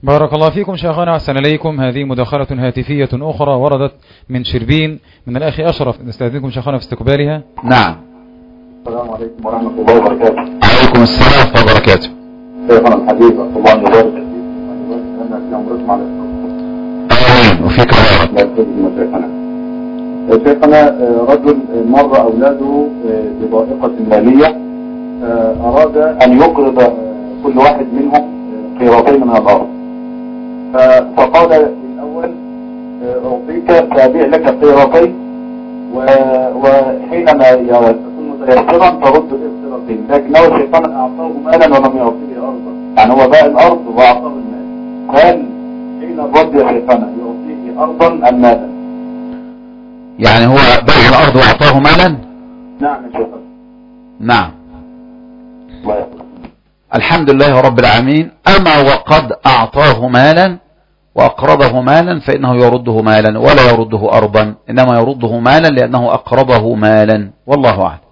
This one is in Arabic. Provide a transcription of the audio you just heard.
بارك الله فيكم شيخنا، أحسن إليكم. هذه مداخلة هاتفية أخرى وردت من شربين من الأخ أشرف، نستأذنكم شيخنا في استقبالها. نعم. السلام عليكم ورحمة الله وبركاته. عليكم السلام ورحمة الله وبركاته. شيخنا الحبيب الله أن يبارك فيك لنا في عمركم على آمين وفيك شيخنا رجل مر أولاده بضائقة مالية، أراد أن يقرض كل واحد منهم قيراطين من الأرض، فقال الأول أعطيك فأبيع لك قيراطين، وحينما يكون متيسرا ترد القيراطين، لكنه الشيطان أعطاه مالا ولم يعطيه أرضا، يعني هو باع الأرض وأعطاه المال. هل حين الرد يا شيطان يعطيه أرضا أم مالا؟ يعني هو باع الأرض وأعطاه مالا؟ نعم يا شيطان. نعم. الحمد لله رب العالمين. أما وقد أعطاه مالا وأقرضه مالا فإنه يرده مالا ولا يرده أرضا، إنما يرده مالا لأنه أقرضه مالا، والله أعلم.